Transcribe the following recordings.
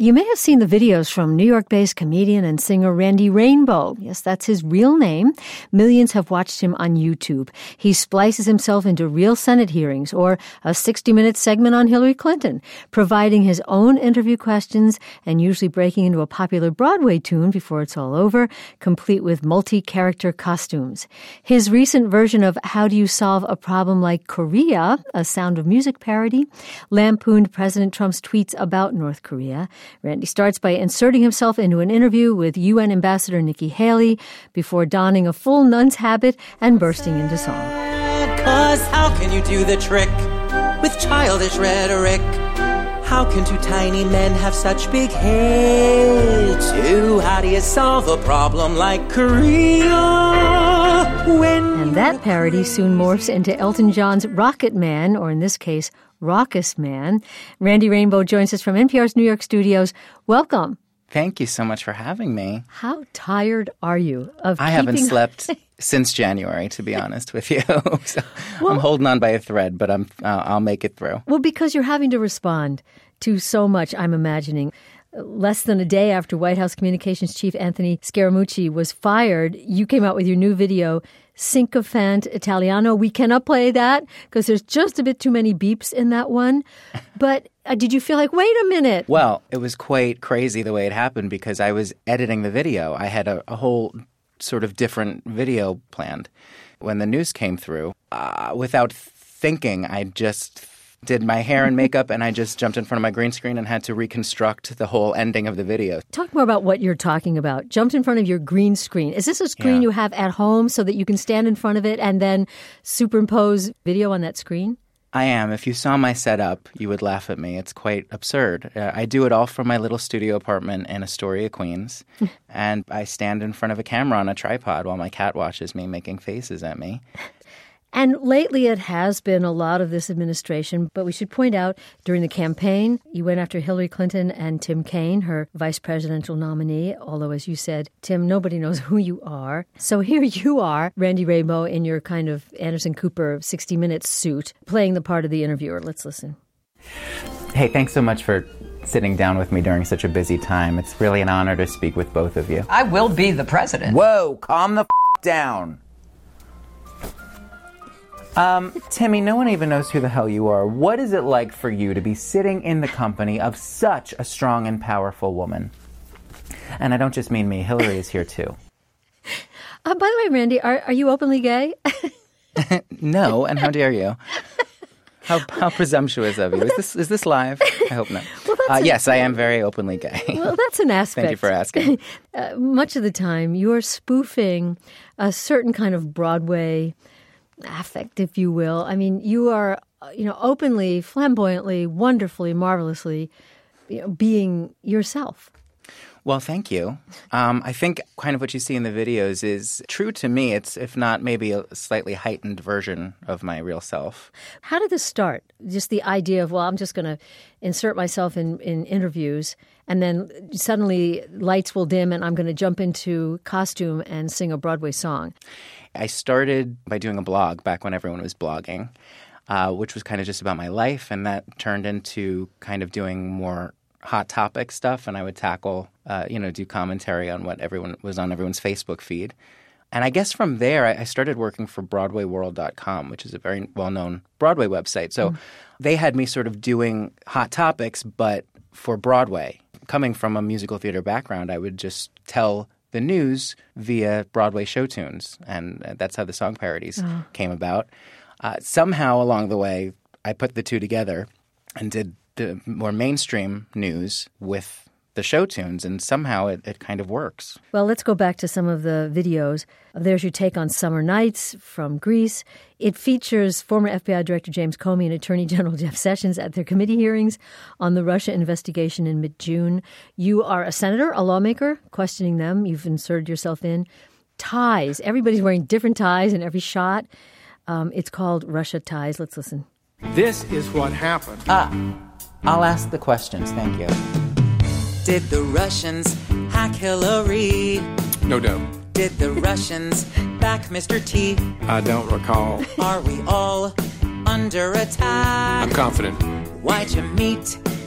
You may have seen the videos from New York-based comedian and singer Randy Rainbow. Yes, that's his real name. Millions have watched him on YouTube. He splices himself into real Senate hearings or a 60-minute segment on Hillary Clinton, providing his own interview questions and usually breaking into a popular Broadway tune before it's all over, complete with multi-character costumes. His recent version of How Do You Solve a Problem Like Korea, a Sound of Music parody, lampooned President Trump's tweets about North Korea. Randy starts by inserting himself into an interview with UN Ambassador Nikki Haley before donning a full nun's habit and bursting into song. 'Cause how can you do the trick with childish rhetoric? How can two tiny men have such big heads? How do you solve a problem like Korea? And that parody soon morphs into Elton John's Rocket Man, or in this case, Raucous Man. Randy Rainbow joins us from NPR's New York studios. Welcome. Thank you so much for having me. How tired are you of I haven't slept since January, to be honest with you. So I'm holding on by a thread, but I'll make it through. Well, because you're having to respond to so much, I'm imagining. Less than a day after White House Communications Chief Anthony Scaramucci was fired, you came out with your new video, Sycophant Italiano. We cannot play that because there's just a bit too many beeps in that one. But did you feel like, wait a minute? Well, it was quite crazy the way it happened because I was editing the video. I had a whole sort of different video planned. When the news came through, without thinking, I just did my hair and makeup, and I just jumped in front of my green screen and had to reconstruct the whole ending of the video. Talk more about what you're talking about. Jumped in front of your green screen. Is this a screen you have at home so that you can stand in front of it and then superimpose video on that screen? I am. If you saw my setup, you would laugh at me. It's quite absurd. I do it all from my little studio apartment in Astoria, Queens, and I stand in front of a camera on a tripod while my cat watches me making faces at me. And lately it has been a lot of this administration, but we should point out during the campaign, you went after Hillary Clinton and Tim Kaine, her vice presidential nominee, although as you said, Tim, nobody knows who you are. So here you are, Randy Rainbow, in your kind of Anderson Cooper 60 Minutes suit, playing the part of the interviewer. Let's listen. Hey, thanks so much for sitting down with me during such a busy time. It's really an honor to speak with both of you. I will be the president. Whoa, calm the down. Timmy, no one even knows who the hell you are. What is it like for you to be sitting in the company of such a strong and powerful woman? And I don't just mean me. Hillary is here, too. By the way, Randy, are you openly gay? No, and how dare you? How presumptuous of you. Is this live? I hope not. Well, yes, I am very openly gay. Well, that's an aspect. Thank you for asking. Much of the time, you're spoofing a certain kind of Broadway affect, if you will. I mean, you are, openly, flamboyantly, wonderfully, marvelously, being yourself. Well, thank you. I think kind of what you see in the videos is true to me. It's, if not maybe a slightly heightened version of my real self. How did this start? Just the idea of, I'm just going to insert myself in interviews, and then suddenly lights will dim and I'm going to jump into costume and sing a Broadway song. I started by doing a blog back when everyone was blogging, which was kind of just about my life, and that turned into kind of doing more hot topic stuff, and I would tackle, do commentary on what was on everyone's Facebook feed. And I guess from there, I started working for BroadwayWorld.com, which is a very well-known Broadway website. So they had me sort of doing hot topics, but for Broadway. Coming from a musical theater background, I would just tell the news via Broadway show tunes, and that's how the song parodies came about. Somehow along the way, I put the two together and did the more mainstream news with the show tunes, and somehow it kind of works. Well, let's go back to some of the videos. There's your take on Summer Nights from Greece. It features former FBI Director James Comey and Attorney General Jeff Sessions at their committee hearings on the Russia investigation in mid-June. You are a senator, a lawmaker, questioning them. You've inserted yourself in. Ties. Everybody's wearing different ties in every shot. It's called Russia Ties. Let's listen. This is what happened. I'll ask the questions. Thank you. Did the Russians hack Hillary? No doubt. Did the Russians back Mr. T? I don't recall. Are we all under attack? I'm confident. Why'd you meet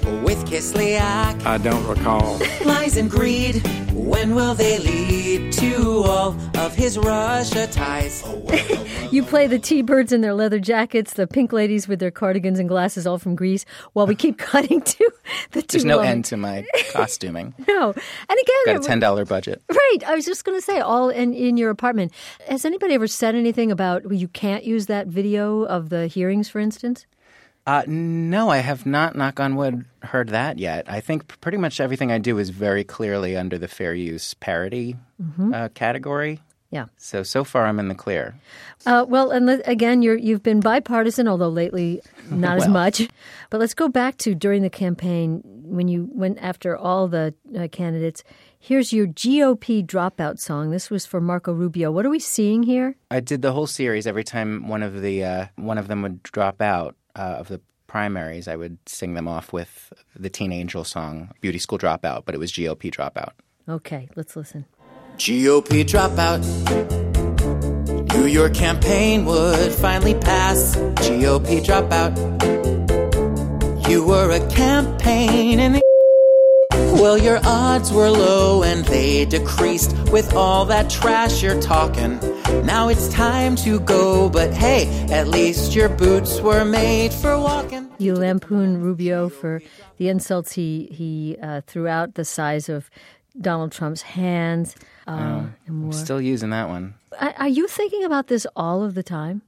with Kislyak. I don't recall. Lies and greed, when will they lead to all of his Russia ties? You play the T-Birds in their leather jackets, the pink ladies with their cardigans and glasses, all from Greece, while we keep cutting to the two. There's no end to my costuming. No. And again, Got a $10 budget. Right. I was just going to say, all in your apartment. Has anybody ever said anything about you can't use that video of the hearings, for instance? No, I have not, knock on wood, heard that yet. I think pretty much everything I do is very clearly under the fair use parody category. Yeah. So far I'm in the clear. Well, and again, you've been bipartisan, although lately not as much. But let's go back to during the campaign when you went after all the candidates. Here's your GOP dropout song. This was for Marco Rubio. What are we seeing here? I did the whole series. Every time one of them would drop out of the primaries, I would sing them off with the Teen Angel song, Beauty School Dropout, but it was GOP Dropout. Okay, let's listen. GOP dropout. Knew your campaign would finally pass. GOP dropout. You were a campaign in the well, your odds were low and they decreased with all that trash you're talking. Now it's time to go, but hey, at least your boots were made for walking. You lampoon Rubio for the insults he threw out, the size of Donald Trump's hands. And more. I'm still using that one. Are you thinking about this all of the time?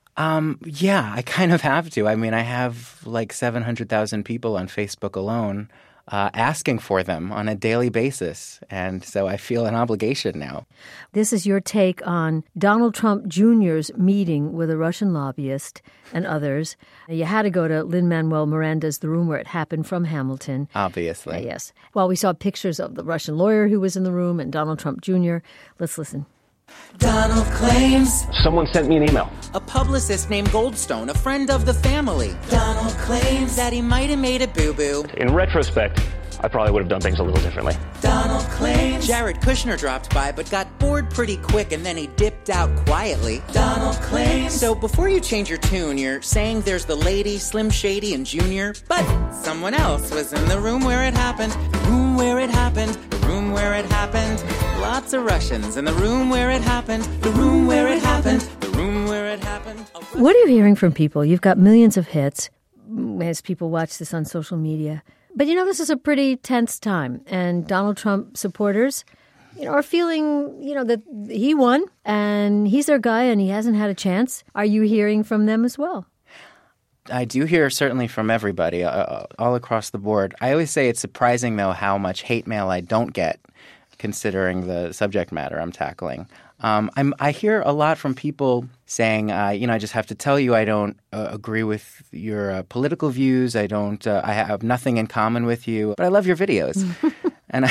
Yeah, I kind of have to. I mean, I have like 700,000 people on Facebook alone asking for them on a daily basis. And so I feel an obligation now. This is your take on Donald Trump Jr.'s meeting with a Russian lobbyist and others. You had to go to Lin-Manuel Miranda's The Room Where It Happened from Hamilton. Obviously. Yes. Well, we saw pictures of the Russian lawyer who was in the room and Donald Trump Jr. Let's listen. Donald claims someone sent me an email. A publicist named Goldstone, a friend of the family. Donald claims that he might have made a boo-boo. In retrospect, I probably would have done things a little differently. Donald claims Jared Kushner dropped by but got bored pretty quick and then he dipped out quietly. Donald claims so before you change your tune, you're saying there's the lady, Slim Shady, and Junior, but someone else was in the room where it happened. The room where it happened. The room where it happened. Lots of Russians in the room where it happened. The room where it happened. The room where it happened. What are you hearing from people? You've got millions of hits as people watch this on social media. But, this is a pretty tense time. And Donald Trump supporters, are feeling, that he won and he's their guy and he hasn't had a chance. Are you hearing from them as well? I do hear certainly from everybody, all across the board. I always say it's surprising, though, how much hate mail I don't get, considering the subject matter I'm tackling. I hear a lot from people saying, I just have to tell you I don't agree with your political views. I have nothing in common with you, but I love your videos. and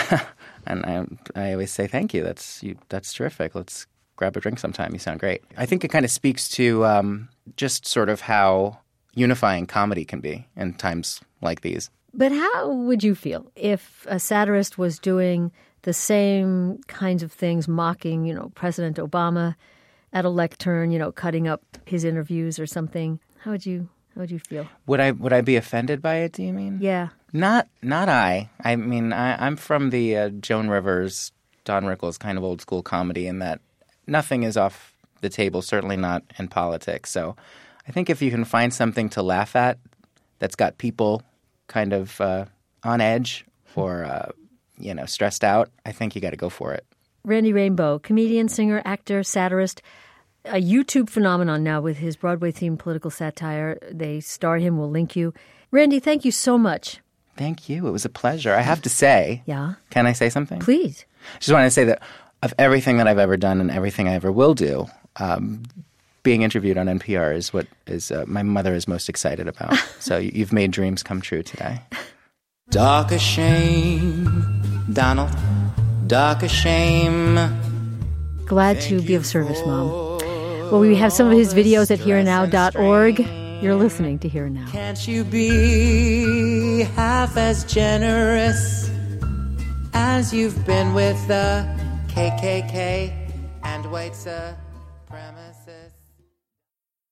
I always say, thank you. That's terrific. Let's grab a drink sometime. You sound great. I think it kind of speaks to just sort of how unifying comedy can be in times like these. But how would you feel if a satirist was doing the same kinds of things, mocking, President Obama at a lectern, cutting up his interviews or something? How would you feel? Would I be offended by it, do you mean? Yeah. Not I. I mean, I'm from the Joan Rivers, Don Rickles kind of old school comedy in that nothing is off the table, certainly not in politics. So I think if you can find something to laugh at that's got people kind of on edge or stressed out, I think you got to go for it. Randy Rainbow, comedian, singer, actor, satirist, a YouTube phenomenon now with his Broadway-themed political satire. They star him. We'll link you. Randy, thank you so much. Thank you. It was a pleasure. I have to say. Yeah? Can I say something? Please. I just want to say that of everything that I've ever done and everything I ever will do, being interviewed on NPR is what is my mother is most excited about. So you've made dreams come true today. Dark a shame, Donald, dark a shame. Glad to be of service, Mom. Well, we have some of his videos at hereandnow.org. You're listening to Here and Now. Can't you be half as generous as you've been with the KKK and white supremacy?